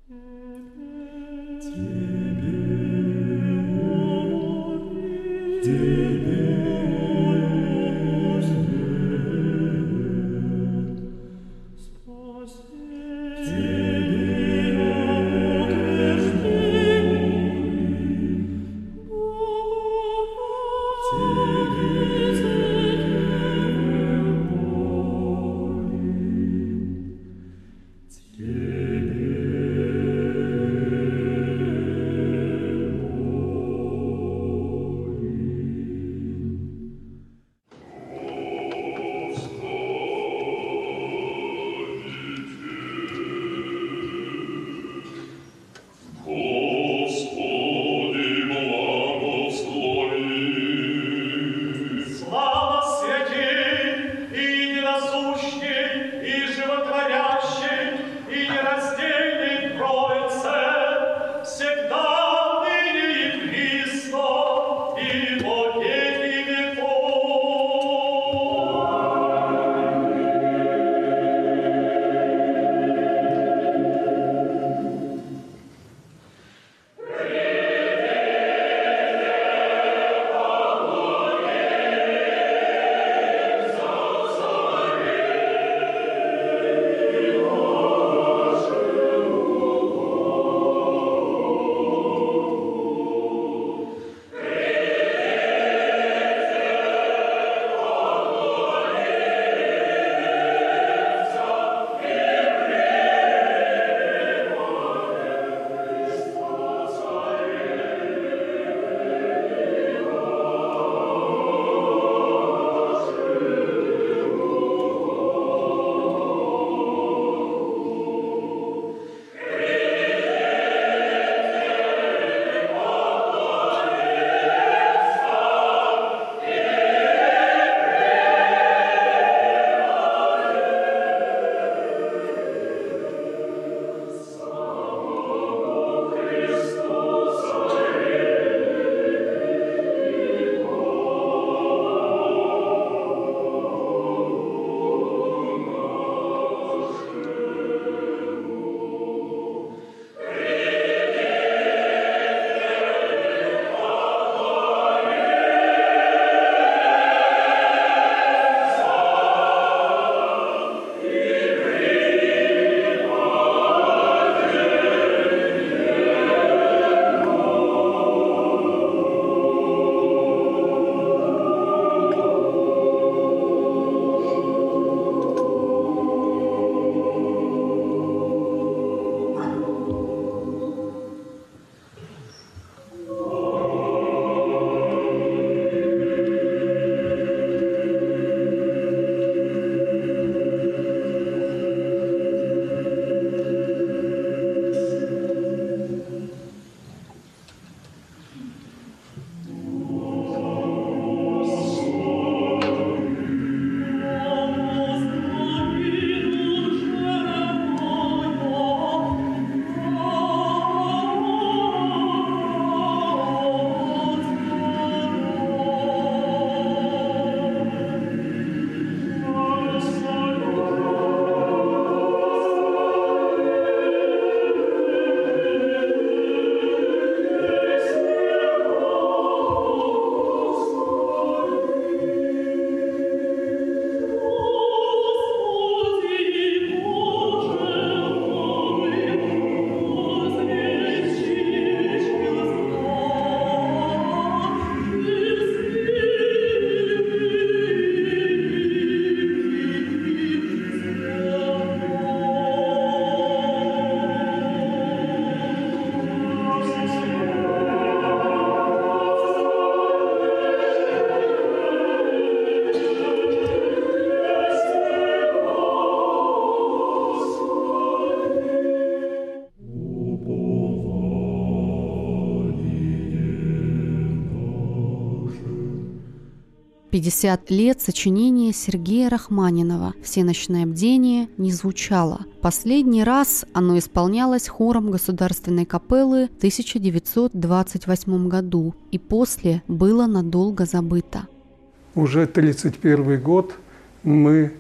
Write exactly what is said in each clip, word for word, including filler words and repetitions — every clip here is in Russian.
пятьдесят лет сочинения Сергея Рахманинова «Всенощное бдение» не звучало. Последний раз оно исполнялось хором Государственной капеллы в тысяча девятьсот двадцать восьмом году и после было надолго забыто. Уже тридцать первый год мы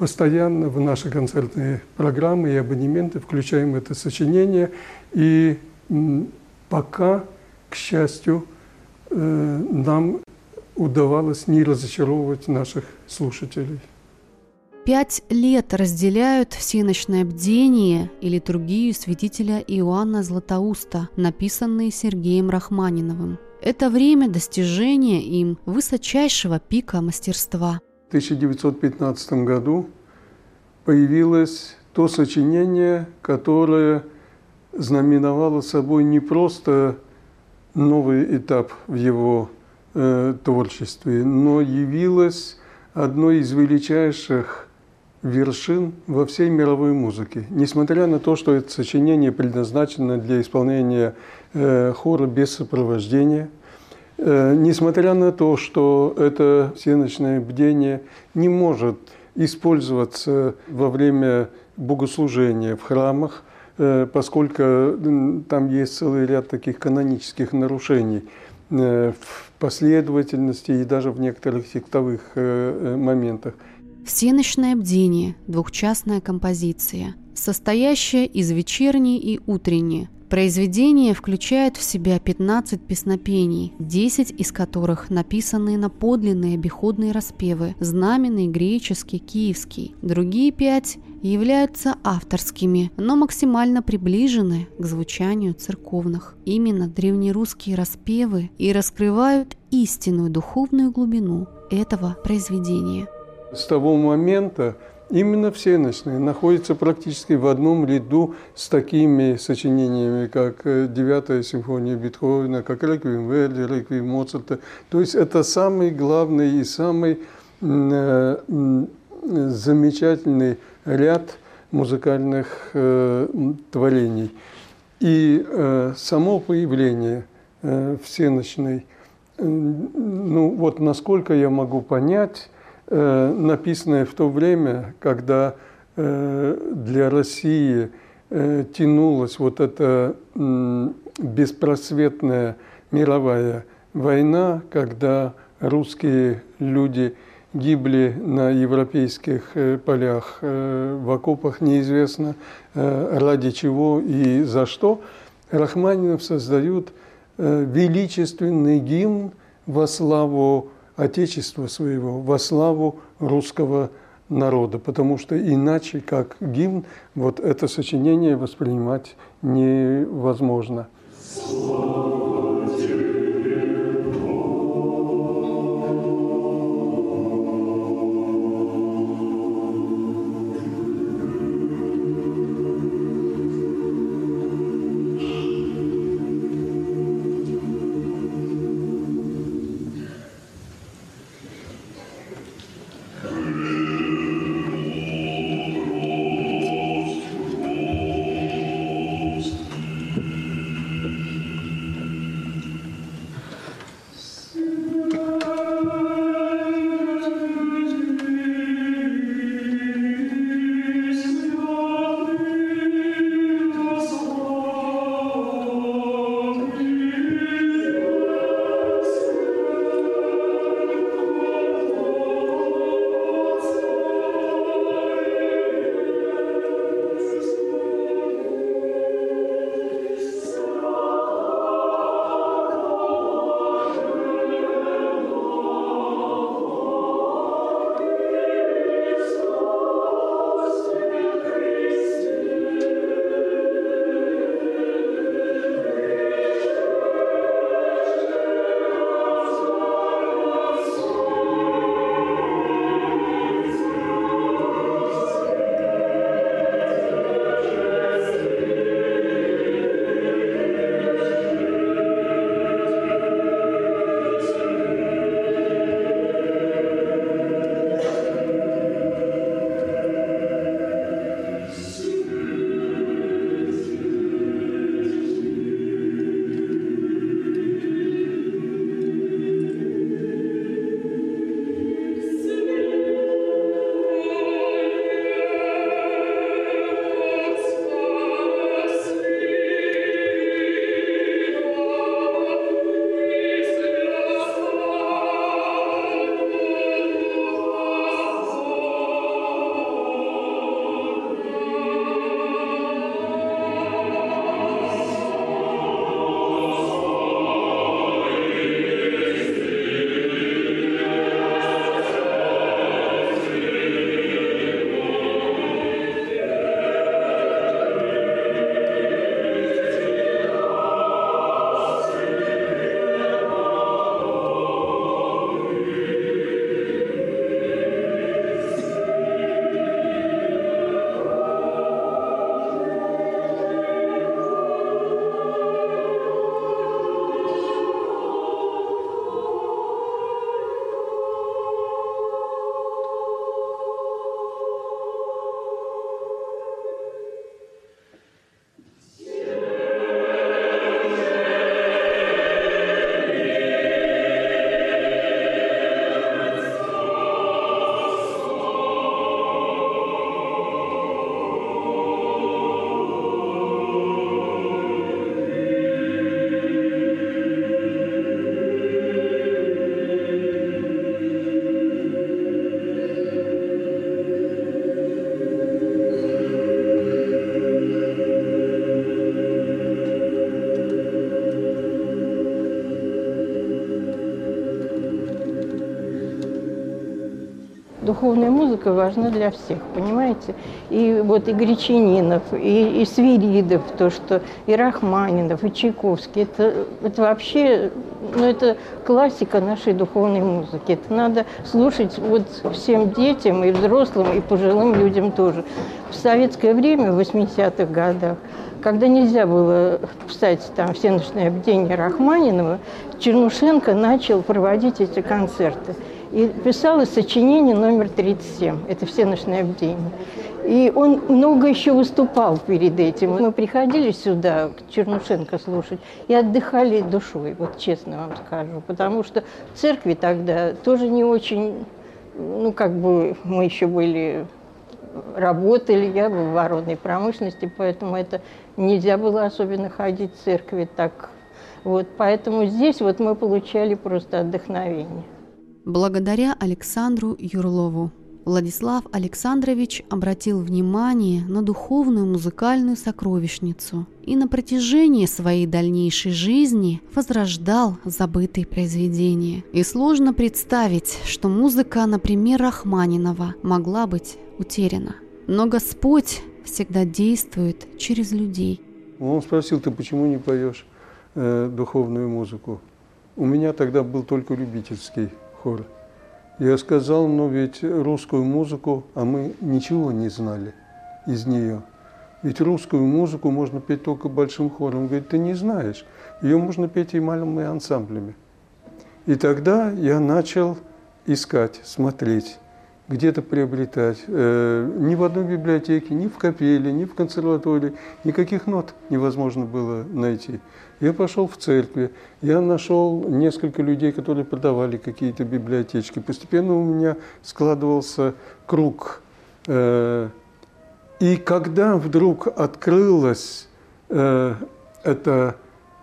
постоянно в наши концертные программы и абонементы включаем это сочинение. И пока, к счастью, нам удавалось не разочаровывать наших слушателей. Пять лет разделяют всеночное бдение и литургию святителя Иоанна Златоуста, написанные Сергеем Рахманиновым. Это время достижения им высочайшего пика мастерства. В тысяча девятьсот пятнадцатом году появилось то сочинение, которое знаменовало собой не просто новый этап в его э, творчестве, но явилось одной из величайших вершин во всей мировой музыке. Несмотря на то, что это сочинение предназначено для исполнения э, хора без сопровождения, э, несмотря на то, что это всеночное бдение не может использоваться во время богослужения в храмах, э, поскольку там есть целый ряд таких канонических нарушений э, в последовательности и даже в некоторых текстовых э, моментах. Всеночное бдение – двухчастная композиция, состоящая из вечерней и утренней. Произведение включает в себя пятнадцать песнопений, десять из которых написаны на подлинные обиходные распевы, знаменный, греческий, киевский. Другие пять являются авторскими, но максимально приближены к звучанию церковных. Именно древнерусские распевы и раскрывают истинную духовную глубину этого произведения. С того момента именно всеночные находятся практически в одном ряду с такими сочинениями, как девятая симфония Бетховена, как реквием Верди, реквием Моцарта. То есть это самый главный и самый э, замечательный ряд музыкальных э, творений. И э, само появление э, всеночной, э, ну вот насколько я могу понять, написанное в то время, когда для России тянулась вот эта беспросветная мировая война, когда русские люди гибли на европейских полях, в окопах неизвестно ради чего и за что, Рахманинов создает величественный гимн во славу Отечества своего, во славу русского народа, потому что иначе, как гимн, вот это сочинение воспринимать невозможно. духовная музыка важна для всех, понимаете? И вот и Гречанинов, и, и Свиридов, то, что и Рахманинов, и Чайковский, это, это вообще, ну, это классика нашей духовной музыки. Это надо слушать вот всем детям, и взрослым, и пожилым людям тоже. В советское время, в восьмидесятых годах, когда нельзя было встать там всеночное бдение Рахманинова, Чернушенко начал проводить эти концерты. И писалось сочинение номер тридцать семь, это всеночное бдение. И он много еще выступал перед этим. Мы приходили сюда, к Чернушенко, слушать, и отдыхали душой, вот честно вам скажу. Потому что в церкви тогда тоже не очень, ну, как бы мы еще были, работали, я в оборонной промышленности, поэтому это нельзя было особенно ходить в церкви так. Вот, поэтому здесь вот мы получали просто отдохновение. Благодаря Александру Юрлову Владислав Александрович обратил внимание на духовную музыкальную сокровищницу и на протяжении своей дальнейшей жизни возрождал забытые произведения. И сложно представить, что музыка, например, Рахманинова, могла быть утеряна. Но Господь всегда действует через людей. Он спросил: ты почему не поешь э, духовную музыку? У меня тогда был только любительский хор. Я сказал: но ведь русскую музыку, а мы ничего не знали из нее. Ведь русскую музыку можно петь только большим хором. Он говорит: ты не знаешь, ее можно петь и малыми ансамблями. И тогда я начал искать, смотреть, где-то приобретать. Ни в одной библиотеке, ни в капелле, ни в консерватории никаких нот невозможно было найти. Я пошел в церкви, я нашел несколько людей, которые продавали какие-то библиотечки. Постепенно у меня складывался круг. И когда вдруг открылась эта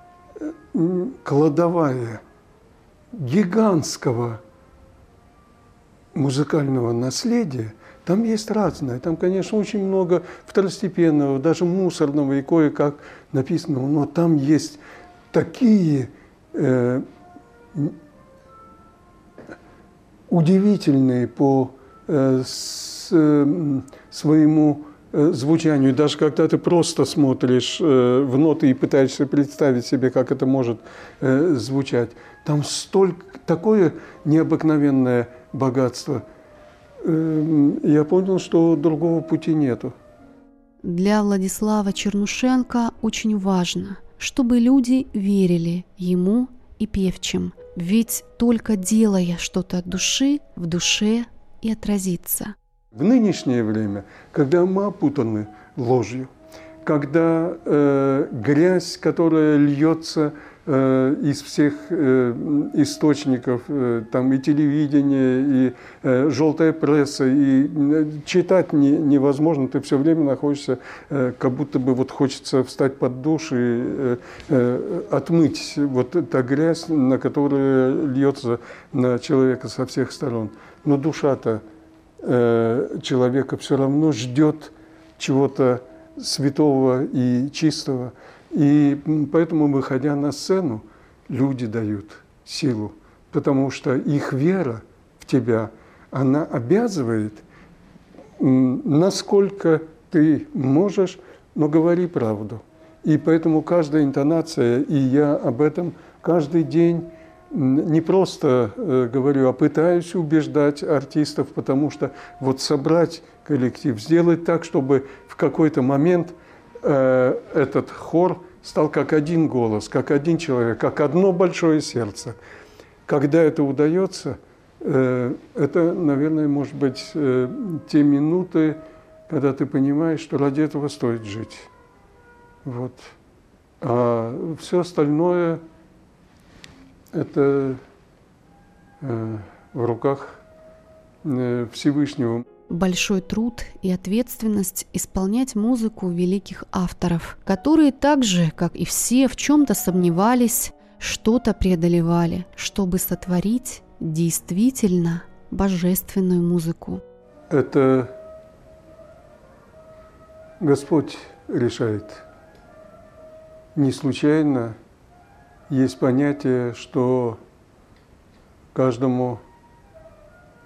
кладовая гигантского музыкального наследия, там есть разное. Там, конечно, очень много второстепенного, даже мусорного и кое-как написанного, но там есть такие э, удивительные по э, с, э, своему э, звучанию. Даже когда ты просто смотришь э, в ноты и пытаешься представить себе, как это может э, звучать, там столько, такое необыкновенное богатство. Я понял, что другого пути нету. Для Владислава Чернушенко очень важно, чтобы люди верили ему и певчим. Ведь только делая что-то от души, в душе и отразится. В нынешнее время, когда мы опутаны ложью, когда э, грязь, которая льется э, из всех э, источников, э, там и телевидение, и э, желтая пресса, и э, читать не, невозможно, ты все время находишься, э, как будто бы вот хочется встать под душ и э, э, отмыть вот та грязь, на которая льется на человека со всех сторон. Но душа-то э, человека все равно ждет чего-то святого и чистого. И поэтому, выходя на сцену, люди дают силу, потому что их вера в тебя, она обязывает, насколько ты можешь, но говори правду. И поэтому каждая интонация, и я об этом каждый день не просто э, говорю, а пытаюсь убеждать артистов, потому что вот собрать коллектив, сделать так, чтобы в какой-то момент э, этот хор стал как один голос, как один человек, как одно большое сердце. Когда это удается, э, это, наверное, может быть э, те минуты, когда ты понимаешь, что ради этого стоит жить. Вот. А все остальное это э, в руках э, Всевышнего. Большой труд и ответственность исполнять музыку великих авторов, которые так же, как и все, в чем-то сомневались, что-то преодолевали, чтобы сотворить действительно божественную музыку. Это Господь решает. Не случайно есть понятие, что каждому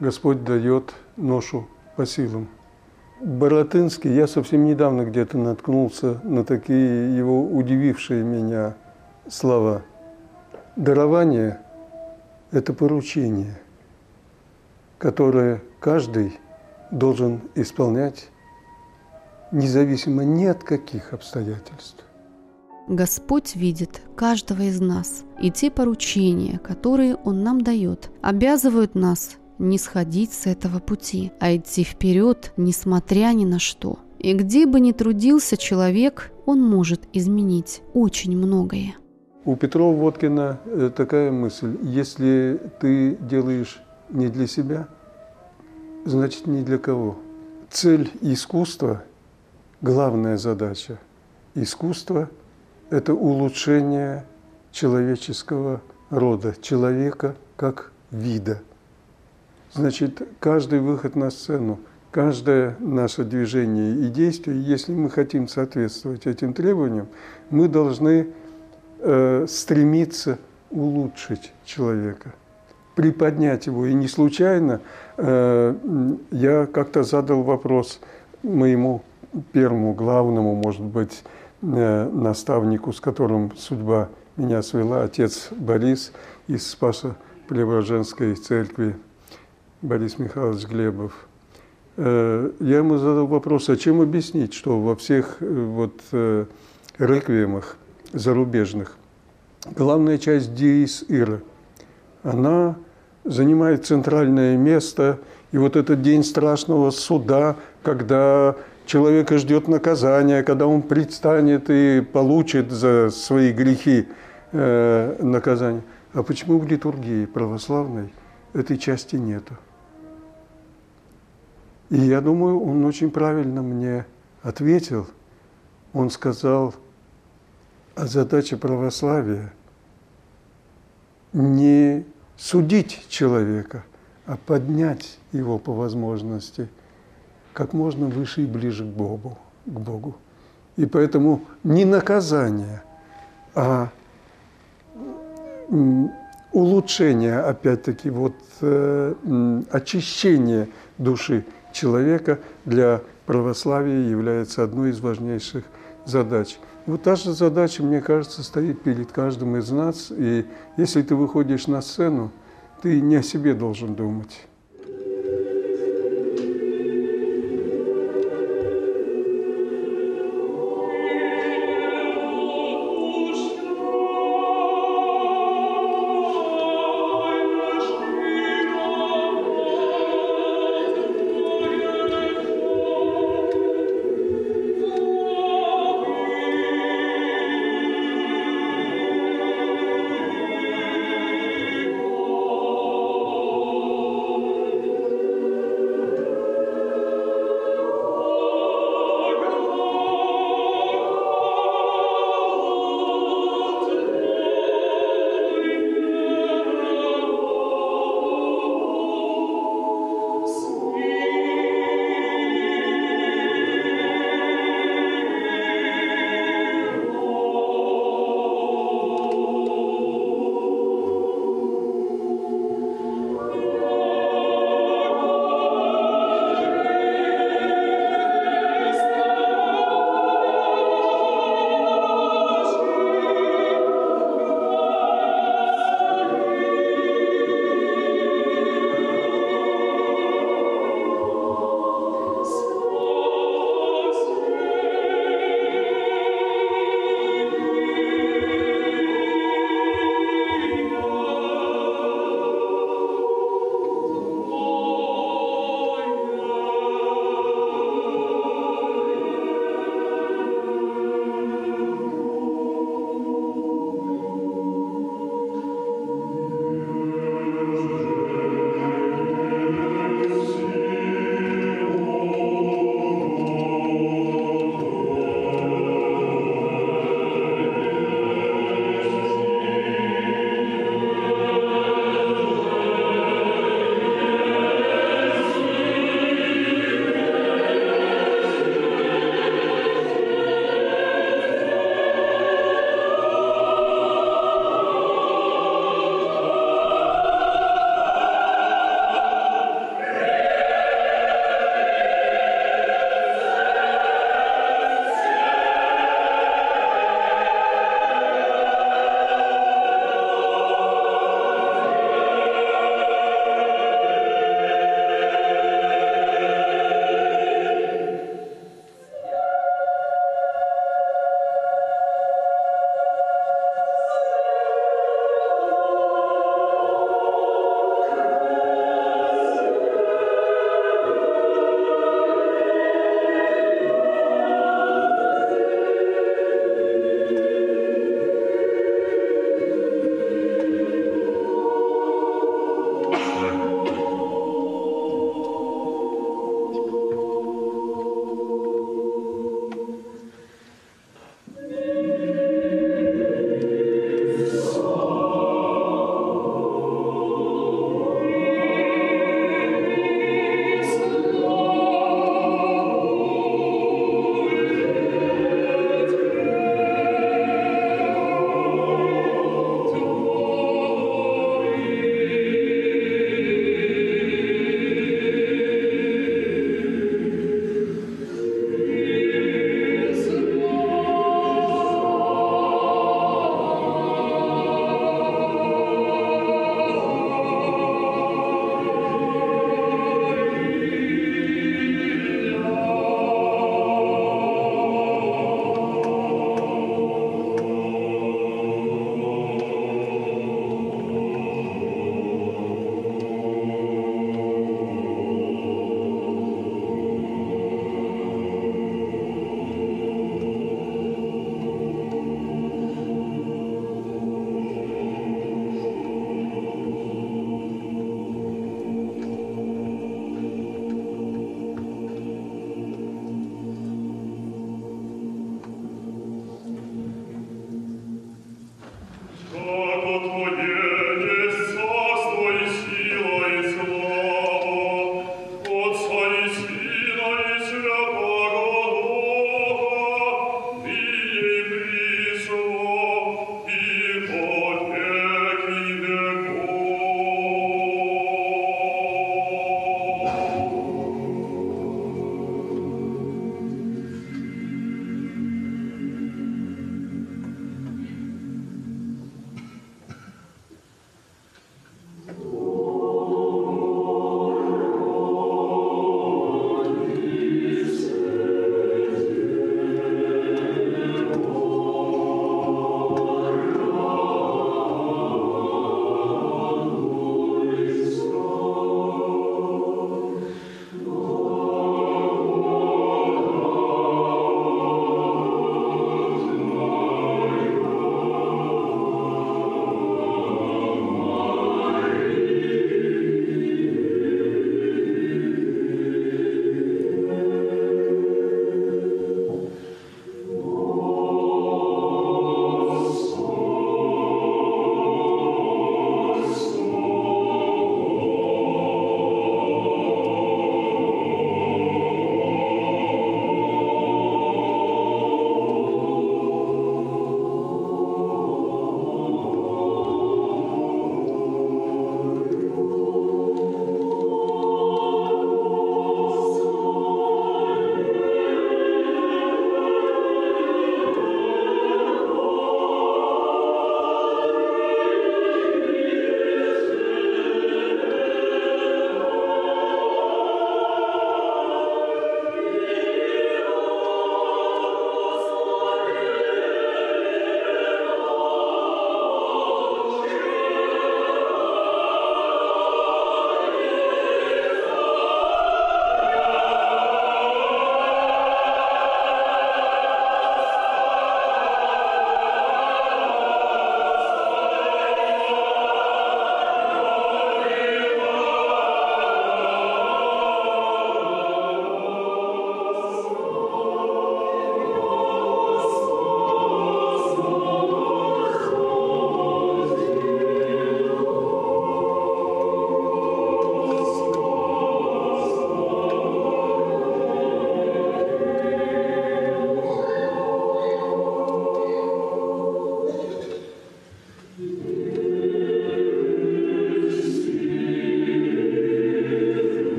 Господь дает ношу по силам. Баратынский, я совсем недавно где-то наткнулся на такие его удивившие меня слова. Дарование – это поручение, которое каждый должен исполнять независимо ни от каких обстоятельств. Господь видит каждого из нас, и те поручения, которые Он нам дает, обязывают нас не сходить с этого пути, а идти вперед, несмотря ни на что. И где бы ни трудился человек, он может изменить очень многое. У Петрова-Водкина такая мысль: если ты делаешь не для себя, значит ни для кого. Цель искусства, главная задача искусства – это улучшение человеческого рода, человека как вида. Значит, каждый выход на сцену, каждое наше движение и действие, если мы хотим соответствовать этим требованиям, мы должны э, стремиться улучшить человека, приподнять его. И не случайно э, я как-то задал вопрос моему первому, главному, может быть, э, наставнику, с которым судьба меня свела, отец Борис из Спасо-Преображенской церкви, Борис Михайлович Глебов. Я ему задал вопрос, а чем объяснить, что во всех вот реквиемах зарубежных главная часть Диес Ира, она занимает центральное место, и вот этот день страшного суда, когда человека ждет наказание, когда он предстанет и получит за свои грехи э, наказание. А почему в литургии православной этой части нету? И я думаю, он очень правильно мне ответил. Он сказал, а задача православия не судить человека, а поднять его по возможности как можно выше и ближе к Богу. К Богу. И поэтому не наказание, а улучшение, опять-таки, вот, э, очищение души человека для православия является одной из важнейших задач. Вот та же задача, мне кажется, стоит перед каждым из нас. И если ты выходишь на сцену, ты не о себе должен думать.